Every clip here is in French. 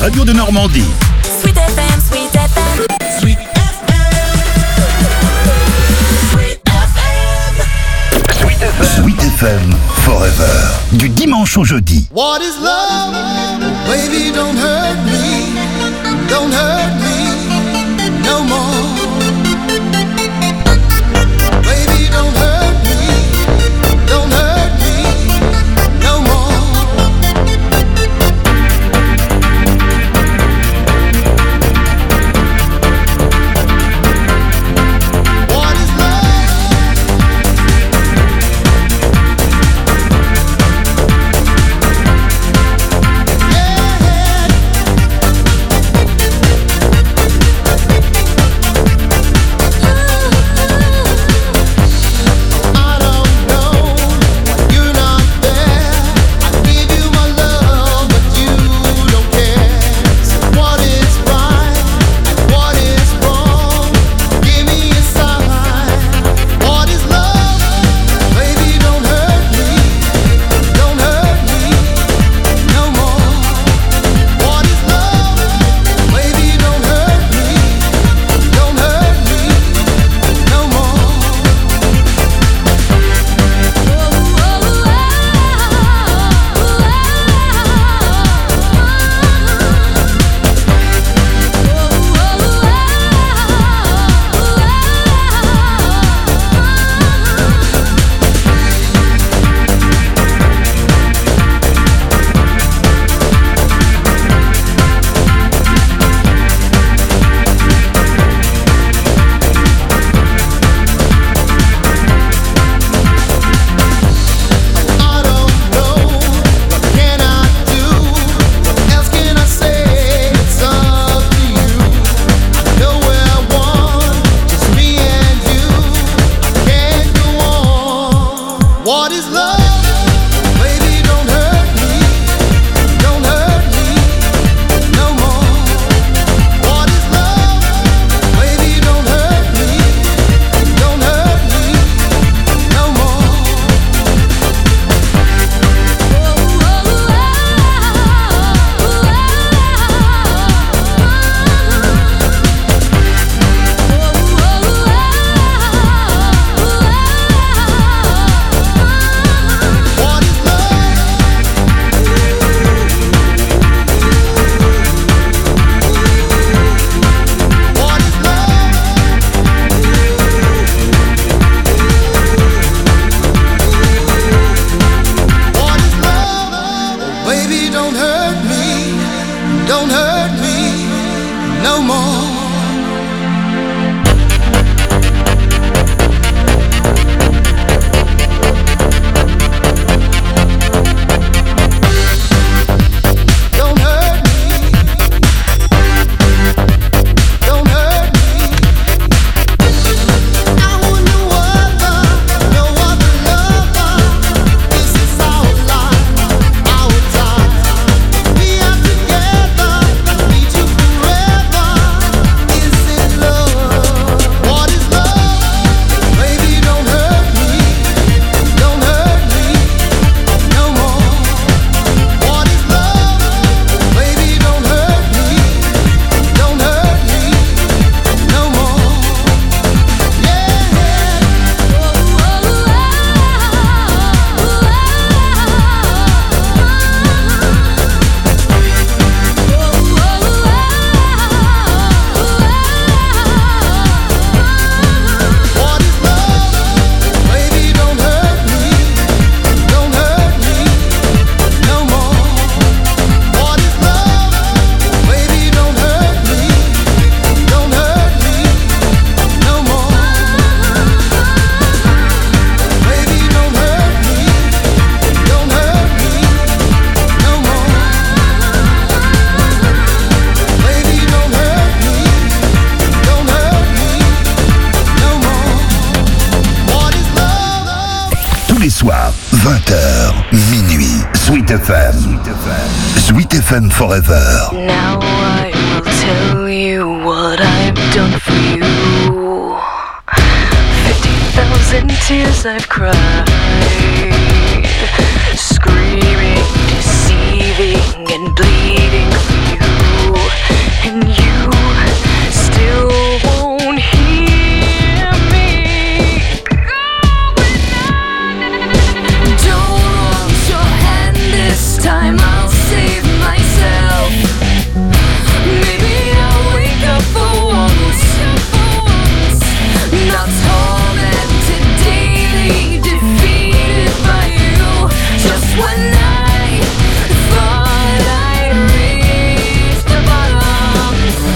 radio de Normandie. Sweet FM, Sweet FM. Sweet Sweet FM Forever. Du dimanche au jeudi. What is love? Baby, don't hurt me. Don't hurt me no more. Baby, don't hurt me. Don't hurt me no more. What is love? soirs, 20h, minuit, Sweet FM. Sweet FM Forever. Now I will tell you what I've done for you. 50,000 tears I've cried, screaming, deceiving and bleeding for you. and you still won't hear me. Don't want your hand this time, I'll save myself. Maybe I'll wake up for once, not tormented daily, defeated by you. Just when I thought I'd reached the bottom,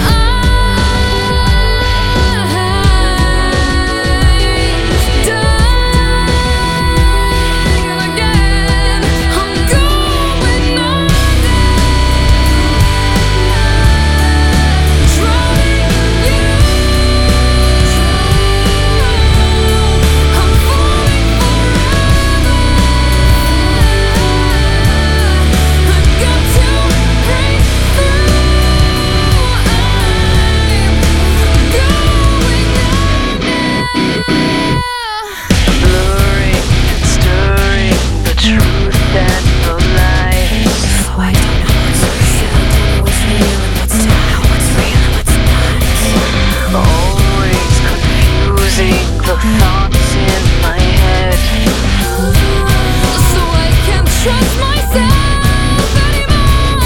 I'm dying again. I'm going under, drowning you. I'm falling forever. I've got to break through. Blurring and stirring the truth and the lies. Oh, I don't know what's real and what's not. What's real and what's not. Always confusing the thoughts in my head. So I can't trust myself anymore.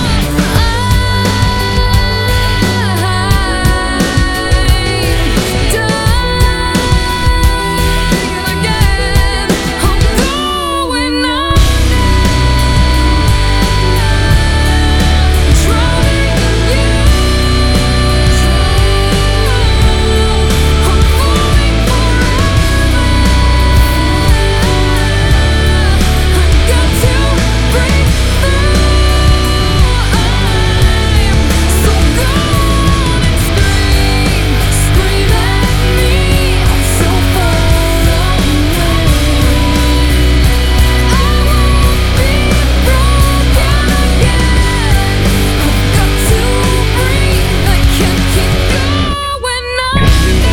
I'm dying again. I'm going under, drowning you. I'm falling forever. I've got to break through. I'm so gone and scream at me. I'm so far away. I won't be broken again. I've got to breathe. I can't keep going on.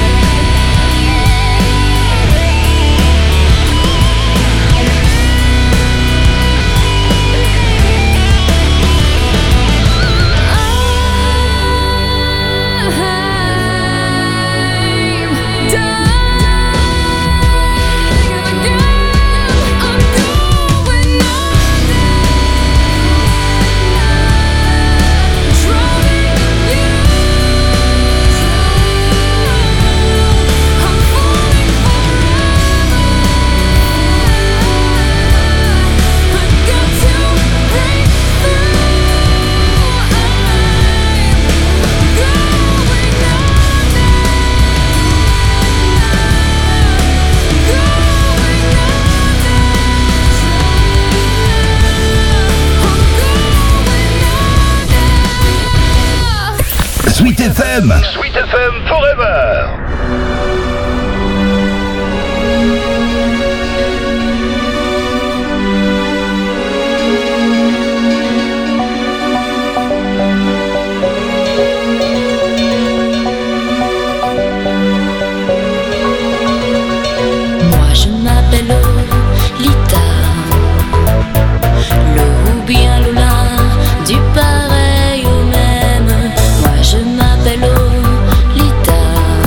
Sweet FM. Sweet FM Forever. Moi je m'appelle Lita, le ou bien Lola, du pareil au même. Moi je m'appelle Lita.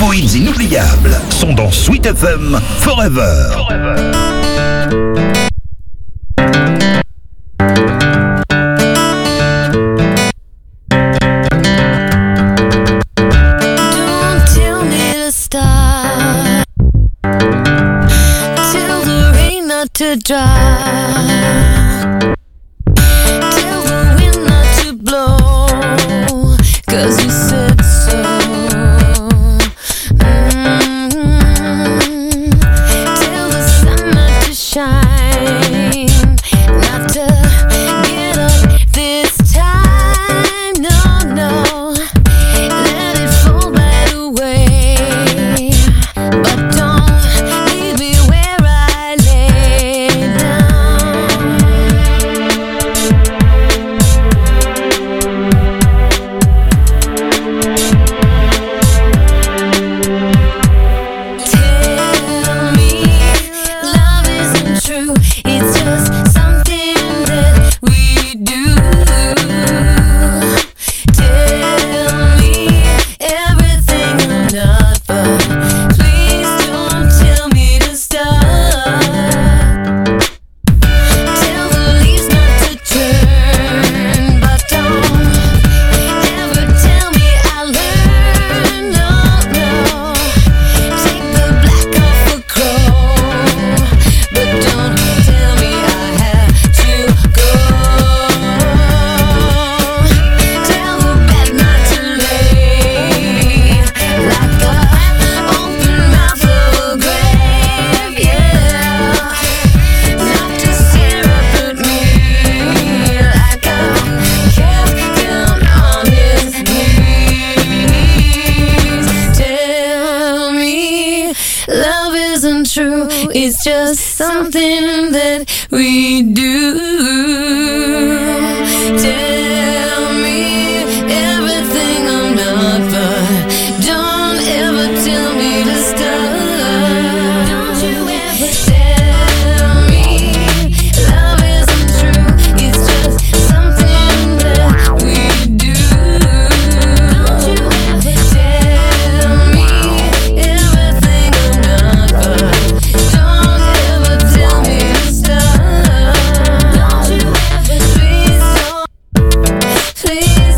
nouveaux hits inoubliables sont dans Sweet FM Forever. Don't tell me to stop. Tell the rain not to dry. Tell the wind not to blow. 'Cause you said so. Tell the sun not to shine. Not to get up this time. No, no. Let it fall right away. But don't leave me where I lay down. Tell me love isn't true. It's just something that we do. Tell me everything I'm not, but please don't tell me to stop. Tell the leaves not to turn, but don't ever tell me I learned. No, no. Take the black off a crow, but don't tell me I have to go. Tell the bed not to lay like the open mouth of a grave, yeah. Not to stare up at me like I'm kept down on his knees. Tell me love isn't true. It's just something that we do. Tell me everything I'm not, but don't ever tell me to stop. Don't you ever tell me love isn't true. It's just something that we do. Don't you ever tell me everything I'm not, but don't ever tell me to stop. Don't you ever, please don't, please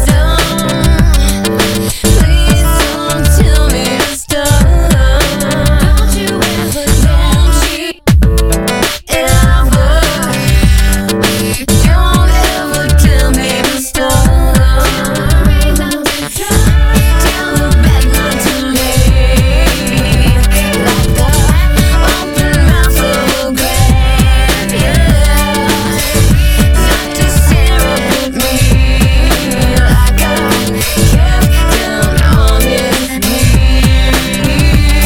don't tell me to stop. Don't you ever, don't you ever, don't ever tell me to stop. Tell the bed not to lay like the open mouth of a grave, yeah. Not to stare up at me like I'm kept down on his knees.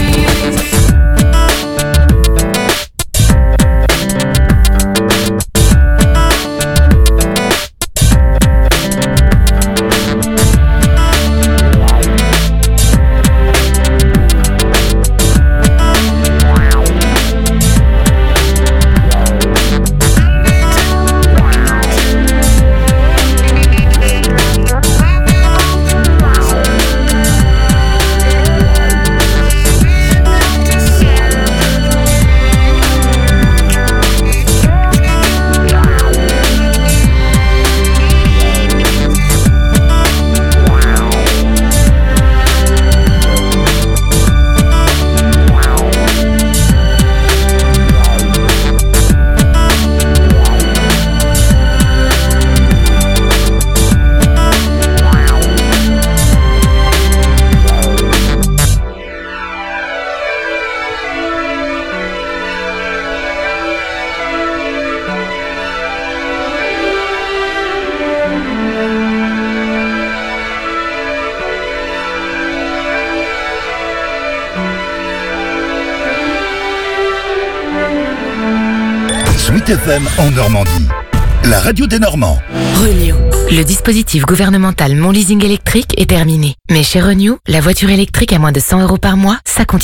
Sweet FM en Normandie, la radio des Normands. Renew. Le dispositif gouvernemental Mon Leasing électrique est terminé. Mais chez Renew, la voiture électrique à moins de 100 € par mois, ça continue.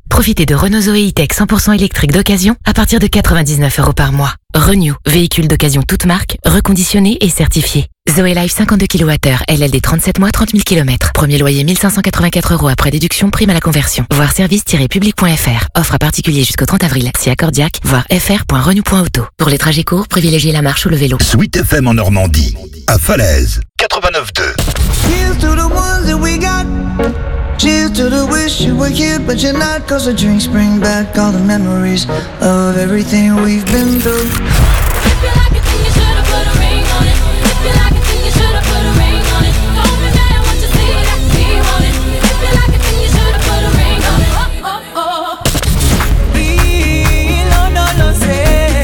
Profitez de Renault Zoé E-Tech 100% électrique d'occasion à partir de 99 € par mois. Renew, véhicule d'occasion toute marque, reconditionné et certifié. Zoé Life 52 kWh, LLD 37 mois, 30 000 km. Premier loyer 1584 € après déduction, prime à la conversion. Voir service-public.fr. Offre à particulier jusqu'au 30 avril. Si accordiaque, voir fr.renew.auto. Pour les trajets courts, privilégiez la marche ou le vélo. Sweet FM en Normandie, à Falaise, 89.2. Here's to the ones that we got. Cheers to the wish you were here, but you're not. Cause the drinks bring back all the memories of everything we've been through. If you like it, then you should've put a ring on it. If you like it, then you should've put a ring on it. Don't be mad once you see that he want it. If you like it, then you should've put a ring on it. Oh, oh, oh. No sé.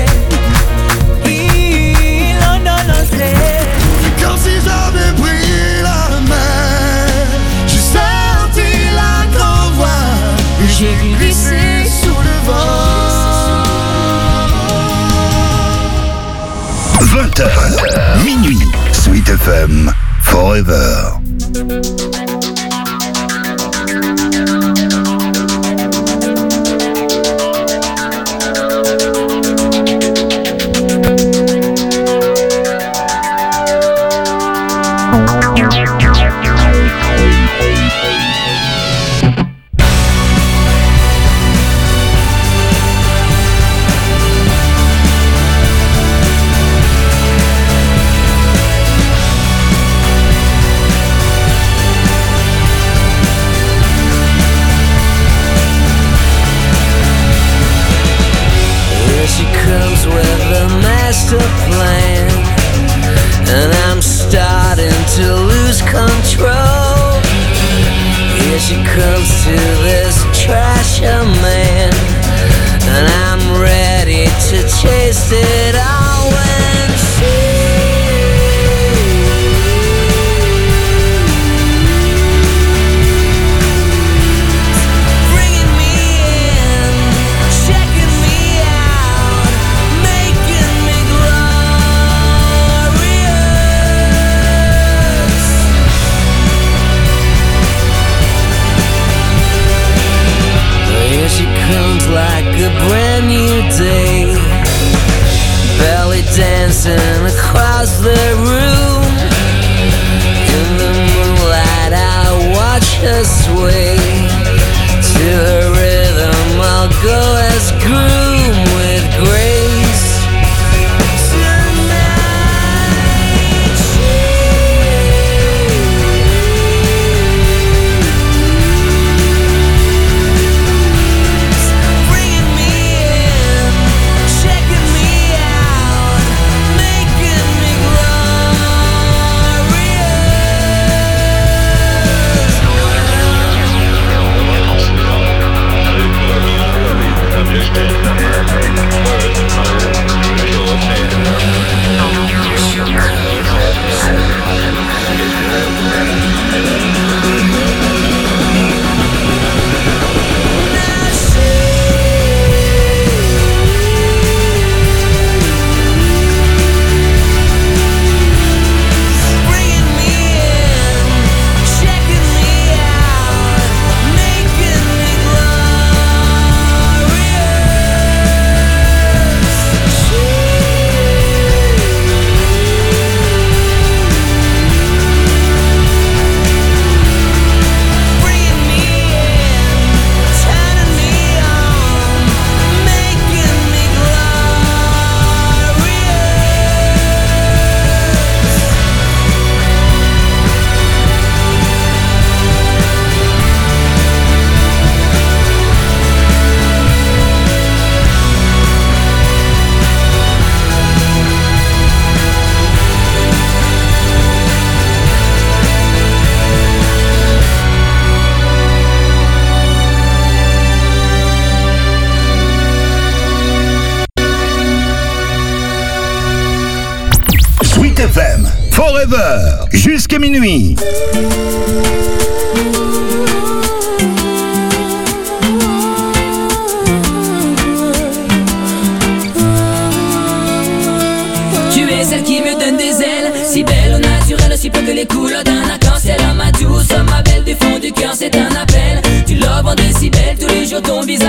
Comme si j'avais pris la main. J'ai senti la grande voix. Et j'ai glissé sous le vent. 20h, minuit, Sweet FM, Forever. Plan, and I'm starting to lose control. Here she comes to this trasher man, and I'm ready to chase it all when comes like a brand new day, belly dancing across the room. In the moonlight I watch her sway. To her rhythm I'll go as groom with grace. FM, Forever, jusqu'à minuit. Tu es celle qui me donne des ailes, si belle au naturel, aussi peu que les couleurs d'un arc-en-ciel. Ma douce, ma belle du fond du cœur, c'est un appel. Tu l'offres en décibels, tous les jours ton visage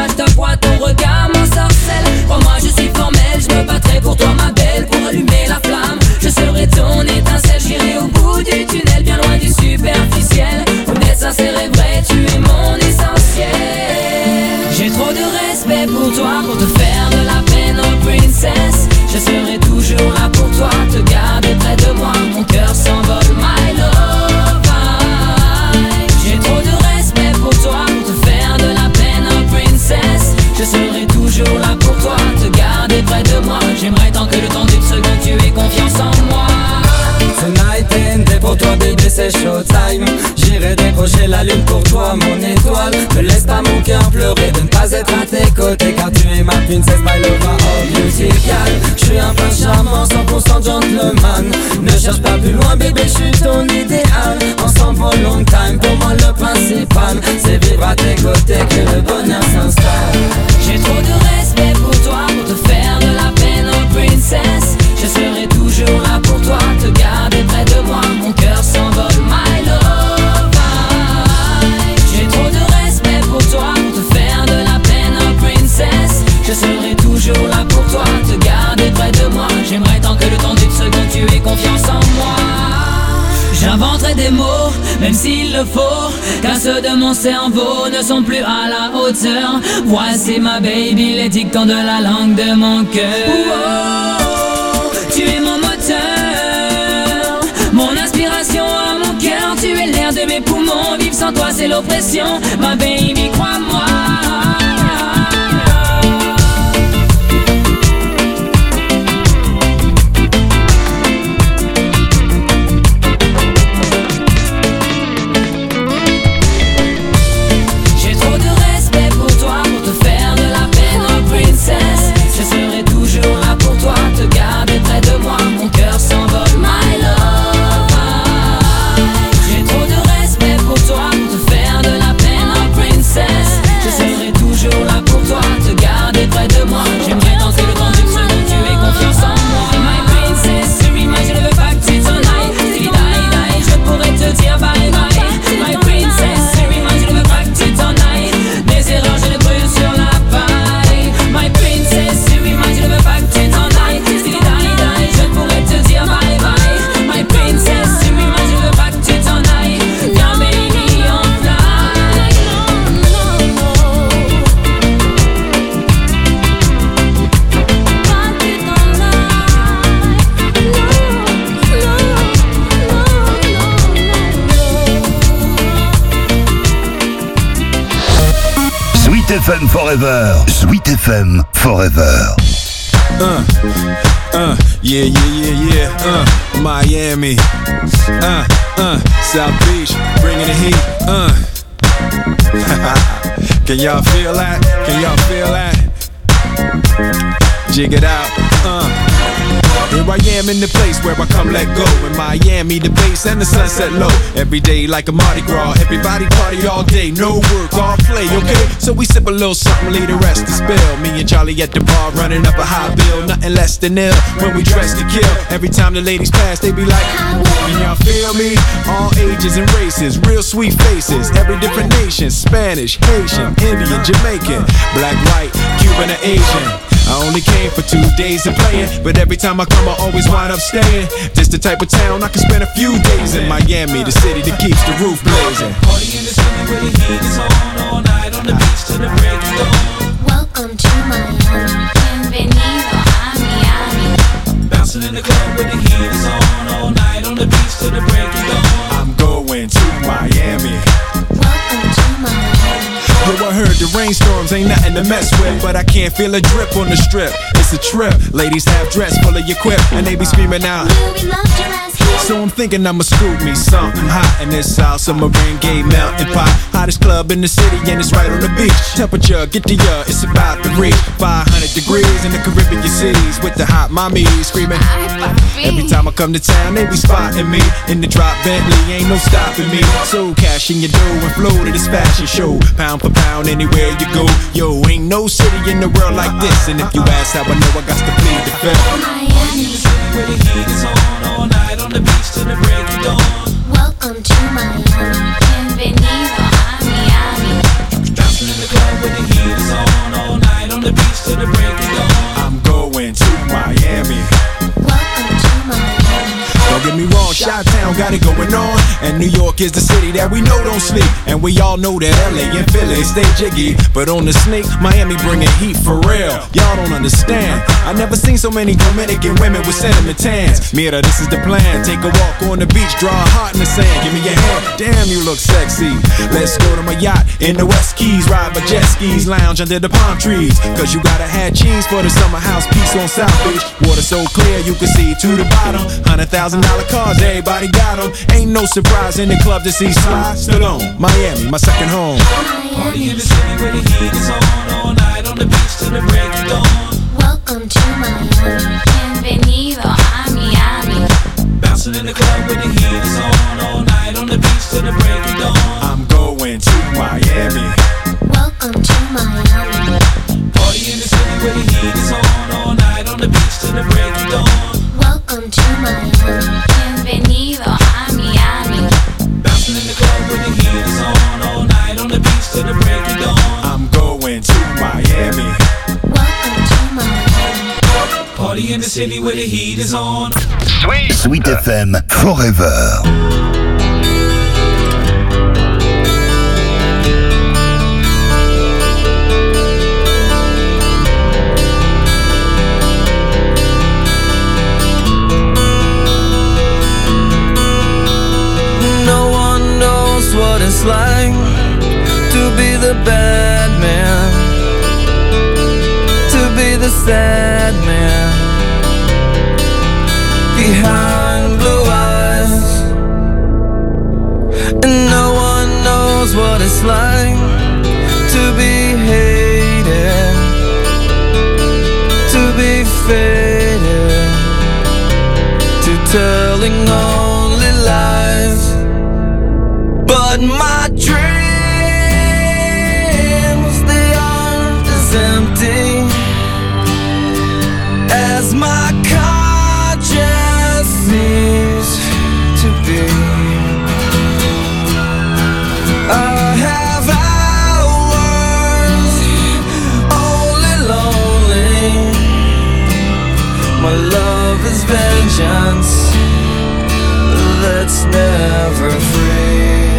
respect pour toi, pour te faire de la peine, oh princess. Je serai toujours là pour toi, te garder près de moi. Mon cœur s'envole, my love. J'ai trop de respect pour toi, pour te faire de la peine, oh princess. Je serai toujours là pour toi, te garder près de moi. J'aimerais tant que le temps d'une seconde tu aies confiance en moi. Tonight and pour toi bébé c'est showtime. J'irai décrocher la lune pour toi mon étoile. Ne laisse pas mon cœur pleurer de ne pas être à tes côtés, car tu es ma princesse, my lover, oh musical. Je suis un prince charmant, 100% gentleman. Ne cherche pas plus loin bébé, je suis ton idéal. Ensemble for long time, pour moi le principal c'est vivre à tes côtés, que le bonheur s'installe. J'ai trop de respect pour toi, pour te faire de la peine, oh princess. Je serai toujours là pour toi, te garder près de moi. Mon cœur s'envole, my love. J'ai trop de respect pour toi, pour te faire de la peine, oh princess. Je serai toujours là pour toi, te garder près de moi. J'aimerais tant que le temps d'une seconde tu aies confiance en moi. J'inventerai des mots, même s'il le faut, car ceux de mon cerveau ne sont plus à la hauteur. Voici ma baby, les dictons de la langue de mon cœur. Oh, tu es mon moteur, mon inspiration à mon cœur. Tu es l'air de mes poumons, vivre sans toi c'est l'oppression. Ma baby, crois-moi. FM Forever. Sweet FM Forever. Yeah. Miami. South Beach, bringing the heat. Can y'all feel that? Can y'all feel that? Jig it out. Here I am in the place where I come let go. In Miami, the bass and the sunset low. Every day like a Mardi Gras. Everybody party all day, no work, all play, okay? So we sip a little something, leave the rest to spill. Me and Charlie at the bar running up a high bill. Nothing less than ill when we dress to kill. Every time the ladies pass, they be like, can y'all feel me? All ages and races, real sweet faces. Every different nation, Spanish, Haitian, Indian, Jamaican, black, white, Cuban, or Asian. I only came for 2 days of playing, but every time I come I always wind up staying. This the type of town I can spend a few days in. Miami, the city that keeps the roof blazing. Party in the city where the heat is on, all night on the beach till the break of dawn. Welcome to Miami, bienvenido a Miami. Bouncing in the club where the heat is on, all night on the beach till the break of dawn. I'm going to Miami. Welcome to Miami. Yo, I heard the rainstorms ain't nothing to mess with, but I can't feel a drip on the strip. It's a trip. Ladies have dress full of your quip, and they be screaming out. We loved your ass here. So I'm thinking I'ma scoop me something hot in this South Submarine Gay Mountain Pot. Hottest club in the city, and it's right on the beach. Temperature, get to ya, it's about to reach 500 degrees in the Caribbean cities with the hot mommies screaming. Every time I come to town, they be spotting me in the drop Bentley, ain't no stopping me. So cash in your dough and flow to this fashion show. Pound for pound, anywhere you go. Yo, ain't no city in the world like this. And if you ask how I know, I got to plead the fifth. Miami, Where the heat is on, all night on the beach till the break of dawn. welcome to Miami, bienvenido a Miami. Bouncing in the club where the heat is on, all night on the beach till the break of dawn. I'm going to Miami. Welcome to Miami. Don't get me wrong, shout Chi-Town got it going on, and New York is the city that we know don't sleep. And we all know that LA and Philly stay jiggy, but on the sneak, Miami bringing heat for real. Y'all don't understand. I never seen so many Dominican women with sentiment tans. Mira, this is the plan. Take a walk on the beach, draw a heart in the sand. Give me your hand. Damn, you look sexy. Let's go to my yacht in the West Keys, ride my jet skis, lounge under the palm trees. Cause you gotta have cheese for the summer house piece on South Beach. Water so clear you can see to the bottom. $100,000 cars, everybody got them. Ain't no surprise in the club to see Sly Stallone. Miami, my second home. Party in the city where the heat is on. All night on the beach till the break of dawn. Welcome to Miami. Bienvenido a Miami. Bouncing in the club where the heat is on. All night on the beach till the break of dawn. I'm going to Miami. Welcome to Miami. Party in the city where the heat is on. All night on the beach till the break of dawn. Welcome to Miami. Bienvenido a Miami. Bouncing in the club where the heat is on. All night on the beach till the break of dawn. I'm going to Miami. Welcome to Miami. Party in the city where the heat is on. Sweet FM Forever. No one knows what it's like to be the bad man, to be the sad man behind blue eyes. And no one knows what it's like to be hated, to be faded, to telling only lies. But my dreams, they aren't as empty as my conscience seems to be. I have hours only lonely. My love is vengeance that's never free.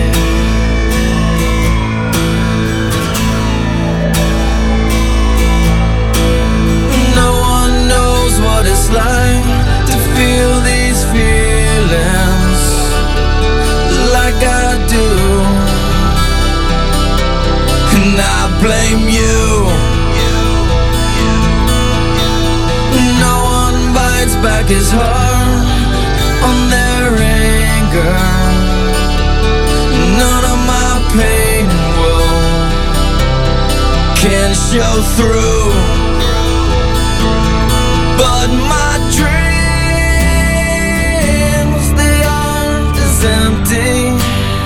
It's like to feel these feelings like I do, and I blame you. No one bites back his heart on their anger. None of my pain can show through. But my dreams, they aren't as empty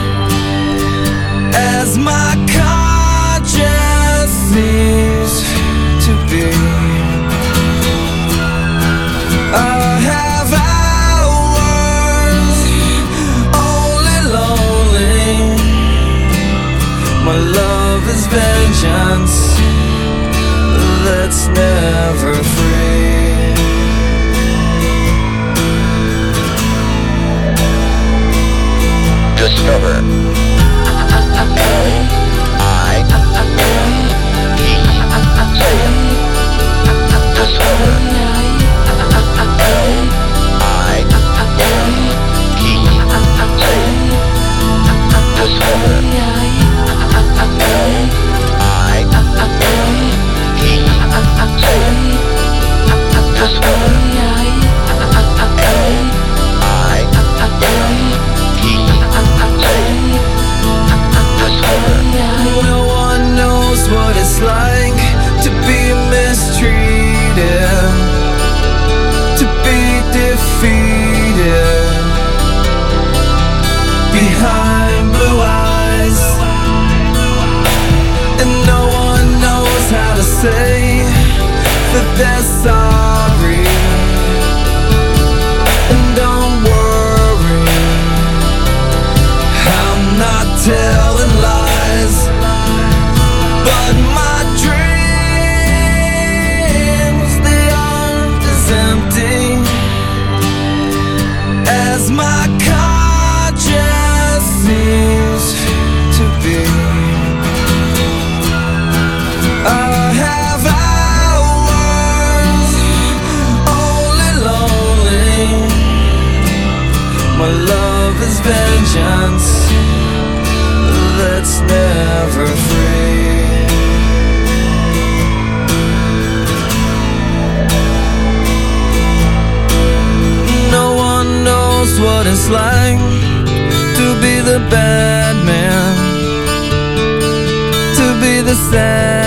as my conscience seems to be. I have hours only lonely. My love is vengeance that's never free. Discover No one knows what it's like to be mistreated, to be defeated behind blue eyes. And no one knows how to say that they're sorry. And don't worry, I'm not telling lies. But my dreams, they aren't as empty as my conscience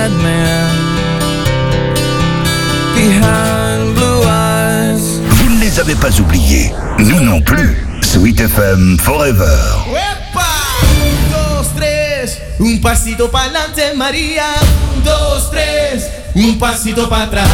bad man behind blue eyes. Vous ne les avez pas oubliés, nous non plus. Sweet FM Forever. ¡Epa! 1, 2, 3, un pasito para adelante, María. 1, 2, 3, un pasito para atrás.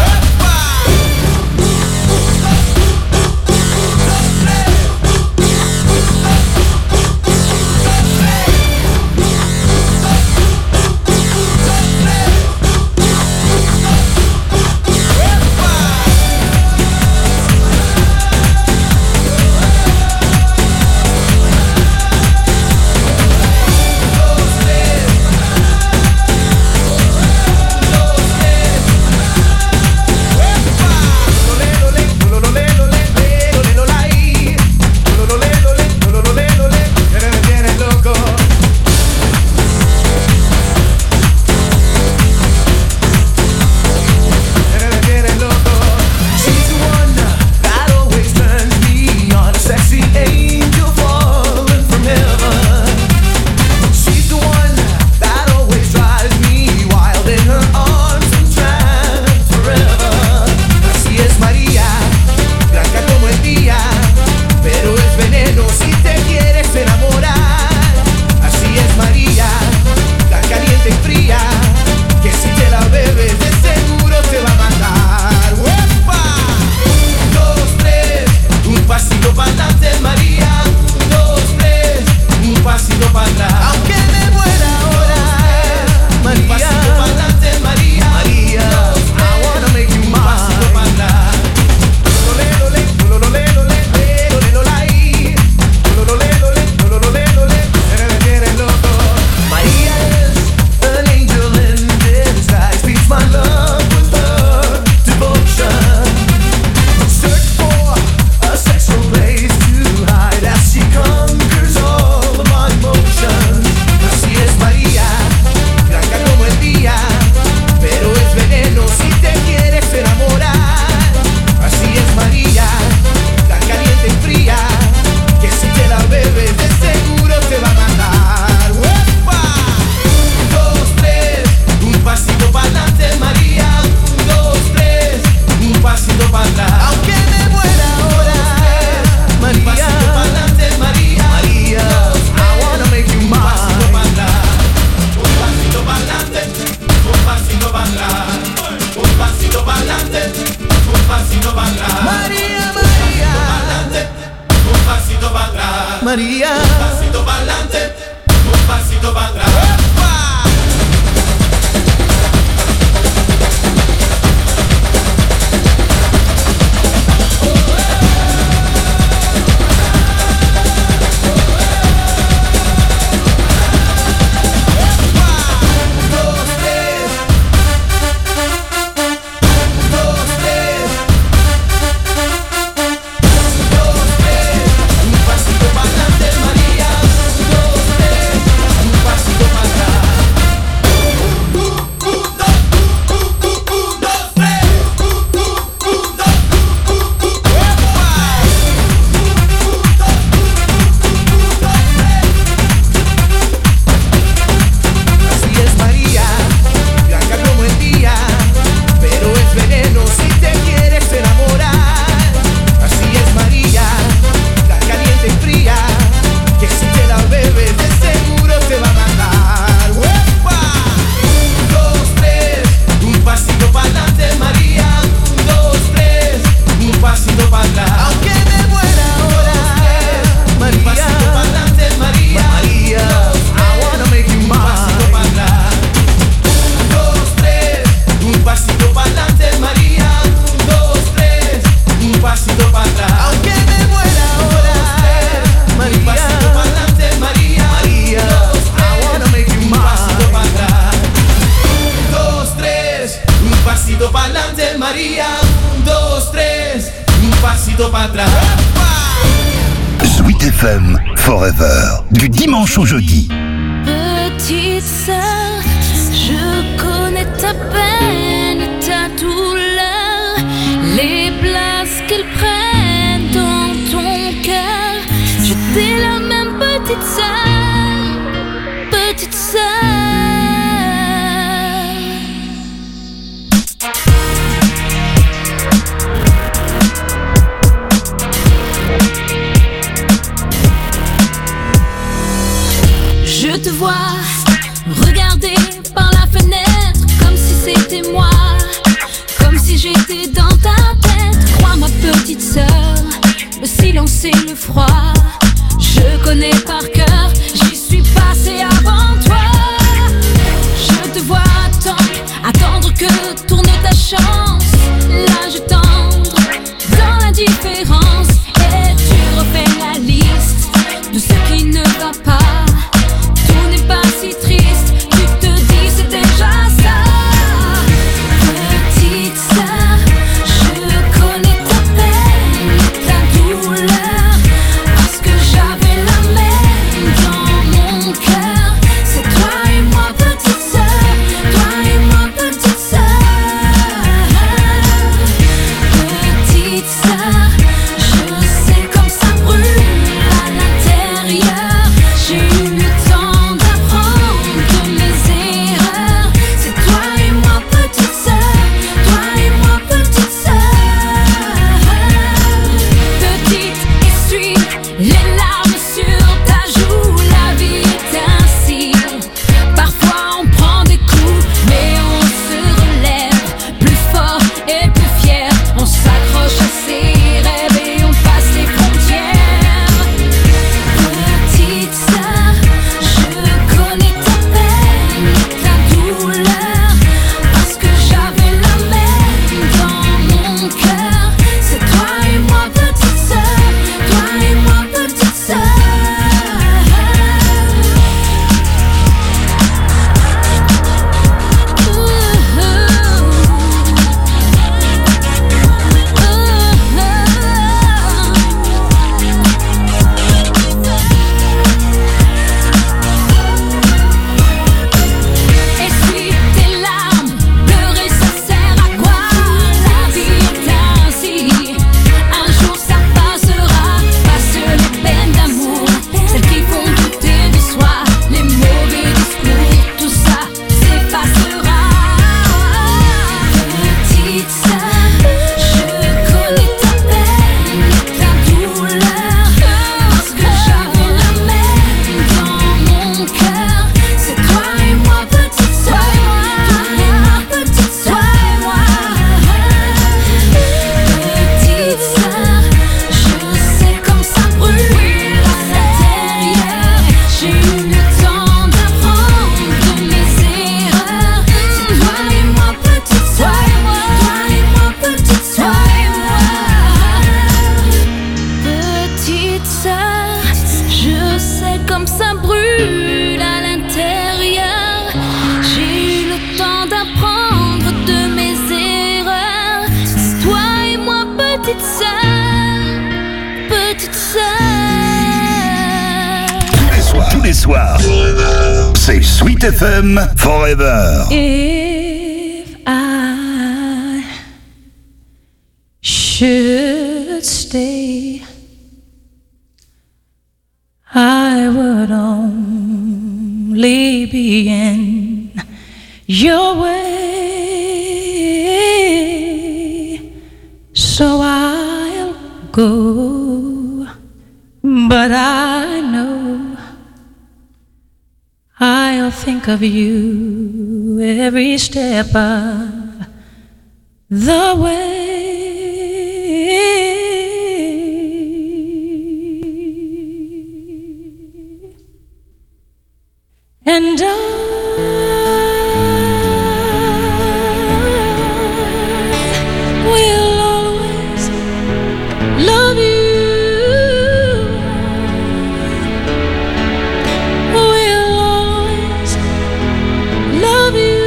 María. Un pasito para adelante, un pasito para atrás. Sweet FM Forever, du dimanche au jeudi. Petite sœur, je connais ta peine et ta douleur, les places qu'elles prennent dans ton cœur. J'étais la même petite sœur, petite sœur. c'est le froid. Je connais par cœur, j'y suis passé avant toi. Je te vois attendre que tourne ta chance. L'âge tendre dans l'indifférence. Et tu refais la liste de ce qui ne va pas. Tout n'est pas si triste, tu te dis c'est déjà ça. Petite sœur, je connais ta peine, ta douleur, parce que j'avais la même dans mon cœur. C'est toi et moi, petite sœur, toi et moi, petite sœur. Petite sœur, je sais comme ça brûle à l'intérieur. J'ai eu le temps d'apprendre de mes erreurs. C'est toi et moi, petite sœur, toi et moi, petite sœur. Petite, essuie les larmes sur ta joue. La vie est ainsi. Parfois on prend des coups, mais on se relève plus fort et plus fier. On s'accroche à ses rêves et on passe les frontières. Petite sœur, je connais ta peine, ta douleur, parce que j'avais la même dans mon cœur. C'est toi et moi, petite sœur, toi et moi, petite sœur. Essuie tes larmes, pleurer ça sert à quoi? La vie est ainsi. Un jour ça passera, passe les peines d'amour, celles qui font douter de soi, les mauvais discours, tout ça s'effacera. Petite sœur, je connais ta peine, ta douleur, parce que j'avais la même dans mon cœur. C'est toi et moi, petite sœur, toi et moi, petite sœur, moi. Petite sœur, je sais comme ça brûle à l'intérieur. J'ai eu le temps d'apprendre de mes erreurs. C'est toi et moi, petite sœur, toi et moi, petite sœur, moi. Petite sœur, je sais comme ça brûle à l'intérieur. J'ai eu le temps d'apprendre de mes erreurs. C'est toi et moi, petite sœur, petite sœur. Tous les soirs, c'est Sweet FM Forever. If I should stay, I would only be in your way. So I'll go, but I know I'll think of you every step of the way. And I will always love you. Will always love you.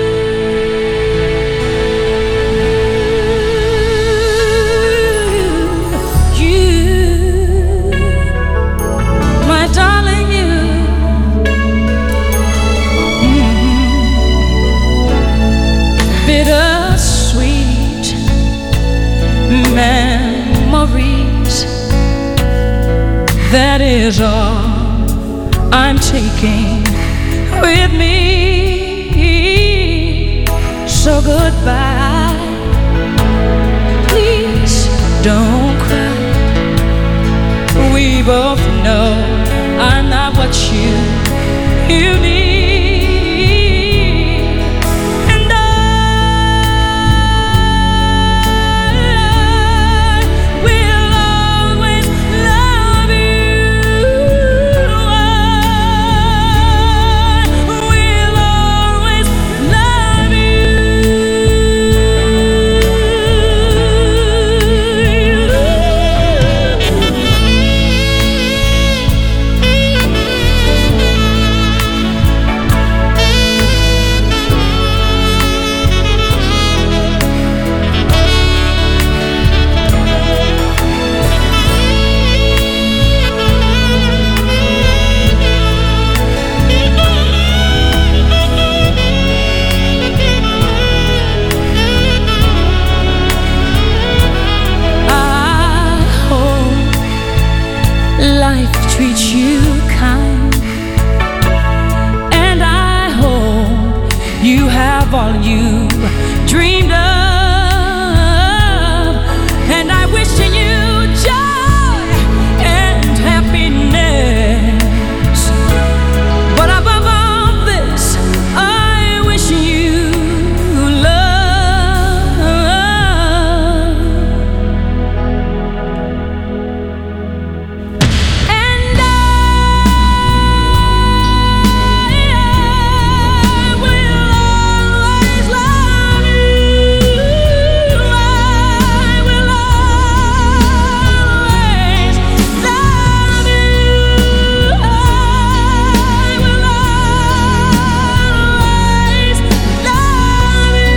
You, my darling, you. Bittersweet memories, that is all I'm taking with me. So goodbye, please don't cry. We both know I'm not what you need. Will always love have all you dreamed of, and I wish you joy and happiness. But above all this, I wish you love. And I will always love you. I will always love you. I will always love you.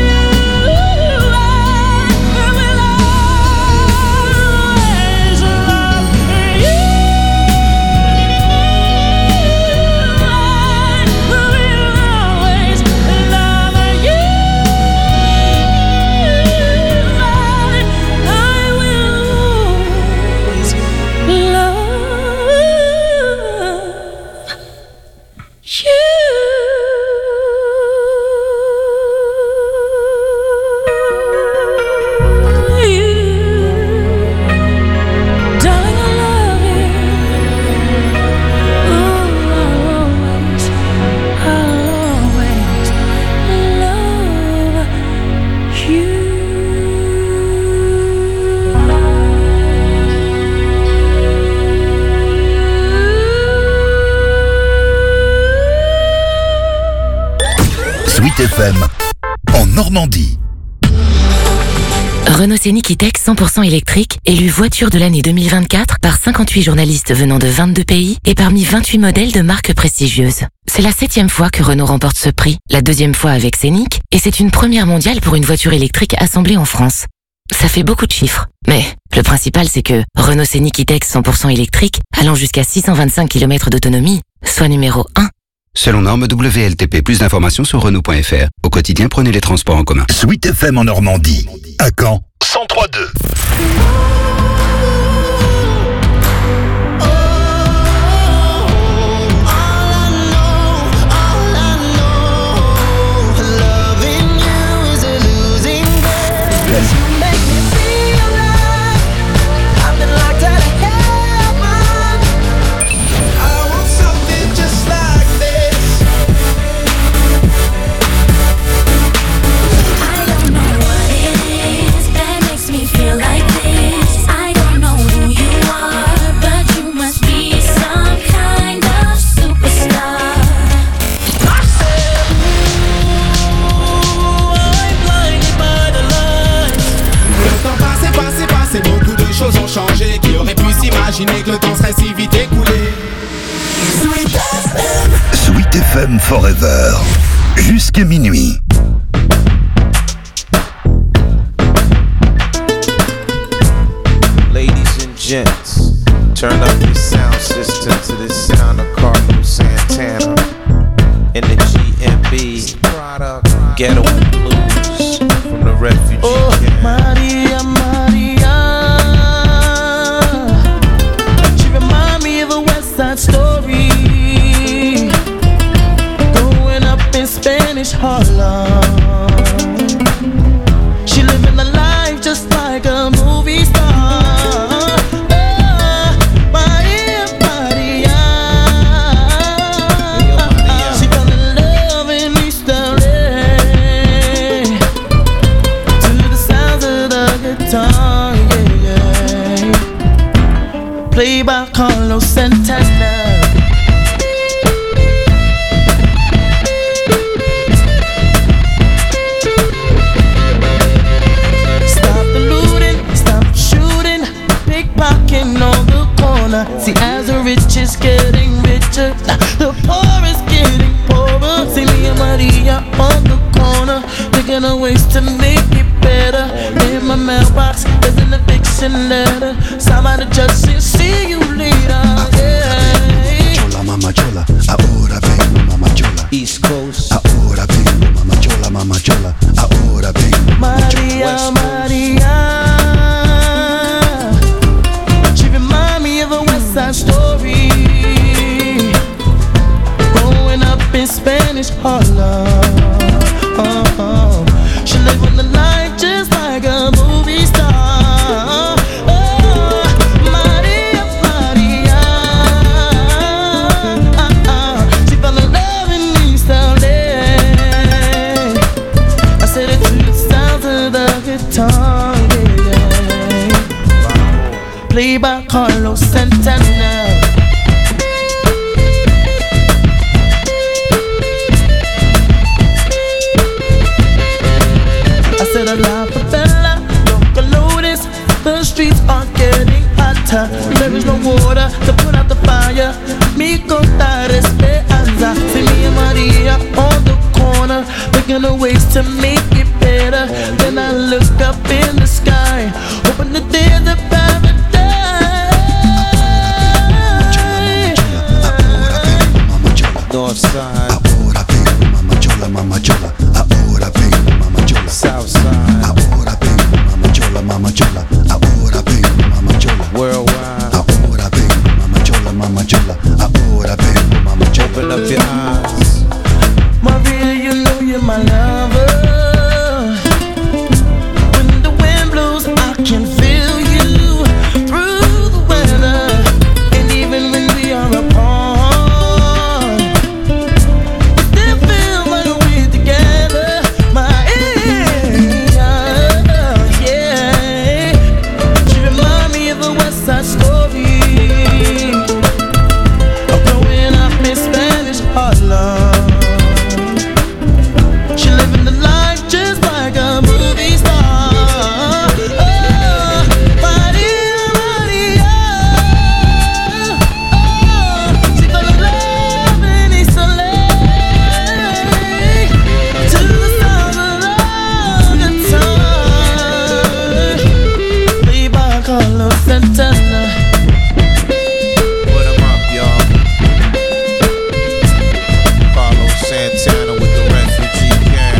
Sweet FM en Normandie. Renault Scénic E-Tech 100% électrique, élu voiture de l'année 2024 par 58 journalistes venant de 22 pays et parmi 28 modèles de marques prestigieuses. C'est la 7e fois que Renault remporte ce prix, la 2e fois avec Scénic, et c'est une première mondiale pour une voiture électrique assemblée en France. Ça fait beaucoup de chiffres, mais le principal c'est que Renault Scénic E-Tech 100% électrique, allant jusqu'à 625 km d'autonomie, soit numéro 1. Selon norme WLTP, plus d'informations sur Renault.fr. Au quotidien, prenez les transports en commun. Sweet FM en Normandie. À Caen, 103.2. Choses ont changé, qui aurait pu s'imaginer que le temps serait si vite écoulé. Sweet FM Forever. Jusqu'à minuit. Ladies and gents, turn up your sound system to the sound of Carlos Santana in the GMB Ghetto Blues from the refugee camp. Maria, Maria, she remind me of a West Side Story, growing up in Spanish Harlem. She living a life just like a movie star. Maria, Maria, she fell in love in East LA to the sounds of the guitar, yeah, yeah. Played by Carlos Santana. Stop the looting, stop shooting, pickpocketing on the corner. See, as the rich is getting richer, the poor is getting poorer. See me and Maria on the corner, thinking of ways to make it better. In my mailbox, there's an eviction letter. Somebody just said, see you later. Yeah. Chola, mama chola, ahora vengo, mama chola. East Coast, ahora vengo, mama chola, mama chola. Ahora vengo, Maria, Maria, she remind me of a West Side Story, growing up in Spanish Harlem. to the guitar, yeah. Played by Carlos Santana. I said a la favela, Loca Lotus. The streets are getting hotter. There is no water to put out the fire. Mi contar esperanza. See me and Maria on the corner, looking at ways to make it better. Then I look up in the sky, hoping that there's a paradise. North side. Ahora vengo, mamá chola, mamá chola. Ahora vengo, mamá chola. South side. Ahora vengo, mamá chola, mamá chola. Ahora vengo, mamá chola. Worldwide. Ahora vengo, mamá chola, mamá chola. Ahora vengo, mamá chola. Open up your eyes. Maria, you know you're my lover. When the wind blows, I can feel you through the weather. And even when we are apart, we still feel like we're together. My yeah. She remind me of a West Side Story. I'm growing up in Spanish Harlem. She living the life just like a movie star. Oh, Maria, Maria. Oh, she fell in love in East LA. To the sound of the guitar. Played by Carlos Santana. Put 'em up, y'all. Carlos Santana with the refugee camp.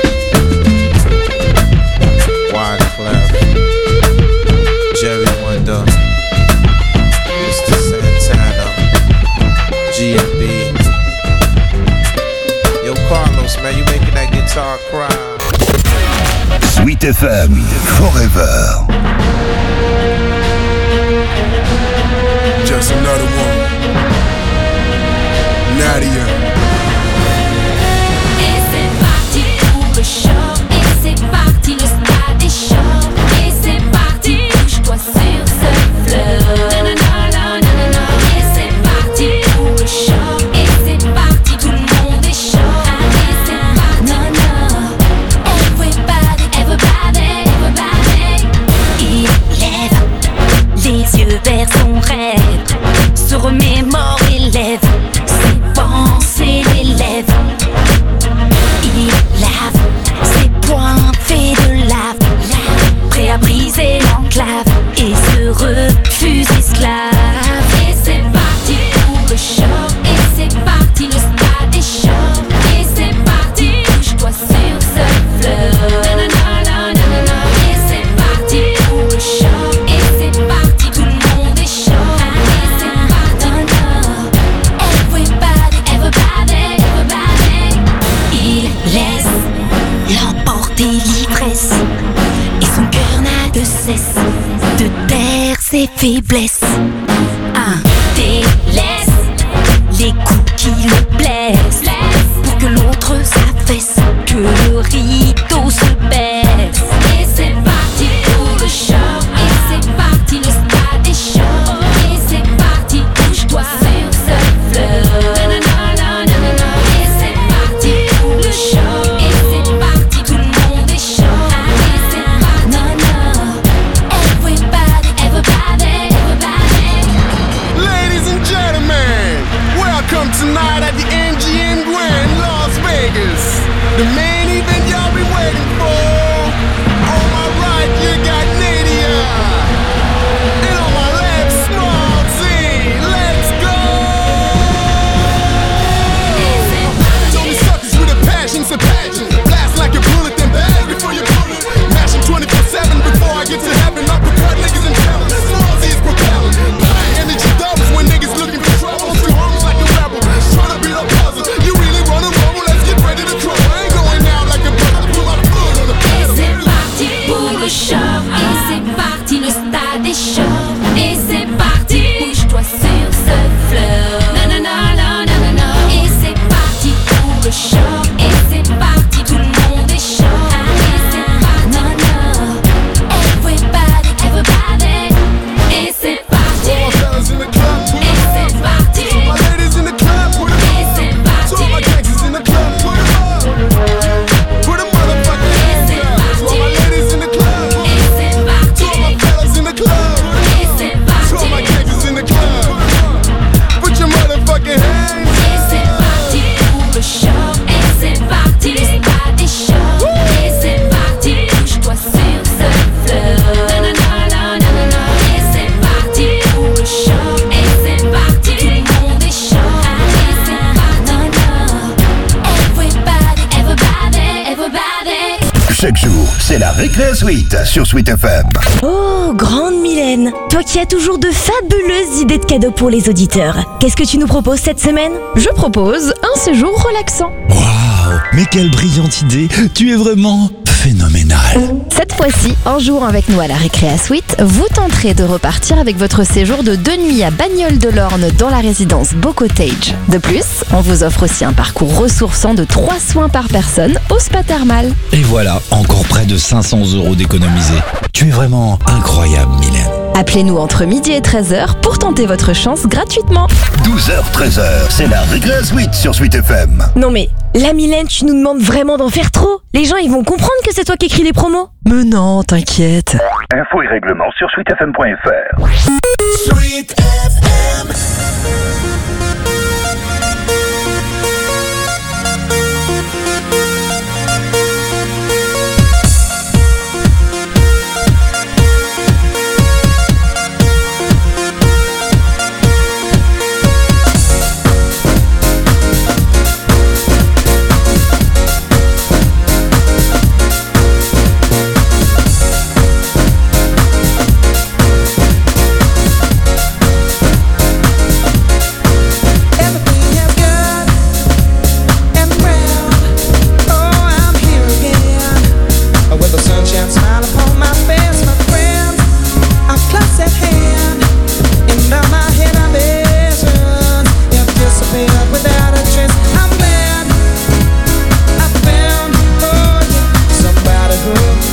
Wyclef, Jerry Wonder, Mr. Santana, GMB. Yo, Carlos, man, you making that guitar cry. Sweet FM Forever. Just another one. Nadia. Et c'est parti pour le show. Et c'est parti le stade des shows. Et c'est parti, bouge-toi sur ce flow. Nanana. Et c'est parti pour le show. Et c'est parti, tout le monde est chaud. Et c'est parti. Everybody. Il lève les yeux vers son rêve, se remémore et lève ses pensées, les lèvres. Il lave ses poings faits de lave, prêt à briser l'enclave et se refuse esclave. Et c'est parti pour le show. Et c'est parti le stade des shows. Et c'est parti, bouge-toi sur ce flow. Et c'est parti pour le show. Et c'est parti, tout le monde est chaud. Et c'est parti. Everybody. Il laisse l'emporter l'ivresse. Et son cœur n'a de cesse de taire ses faiblesses. Délaisse les coups qui le blessent pour que l'autre s'affaisse, que le rideau se baisse. Et c'est parti pour le show. Et c'est parti le stade des shows. Et c'est parti, bouge-toi sur ce flow. Et c'est parti pour le show. Et c'est parti, tout le monde est chaud. Et c'est parti. Everybody. Chaque jour, c'est la Récré Suite sur Sweet FM. Oh, grande Mylène, toi qui as toujours de fabuleuses idées de cadeaux pour les auditeurs. Qu'est-ce que tu nous proposes cette semaine? Je propose un séjour relaxant. Waouh, mais quelle brillante idée. Tu es vraiment phénoménal. Cette fois-ci, en jouant avec nous à la Récréa Suite, vous tenterez de repartir avec votre séjour de 2 nuits à Bagnoles-de-l'Orne dans la résidence Beau Cottage. De plus, on vous offre aussi un parcours ressourçant de 3 soins par personne au spa thermal. Et voilà, encore près de 500 € d'économiser. Tu es vraiment incroyable, Mylène. Appelez-nous entre midi et 13h pour tenter votre chance gratuitement. 12h, 13h, c'est la Récré Suite sur Sweet FM. Non mais, la Mylène, tu nous demandes vraiment d'en faire trop. Les gens, ils vont comprendre que c'est toi qui écris les promos. Mais non, t'inquiète. Infos et règlements sur sweetfm.fr. Sweet FM. Somebody who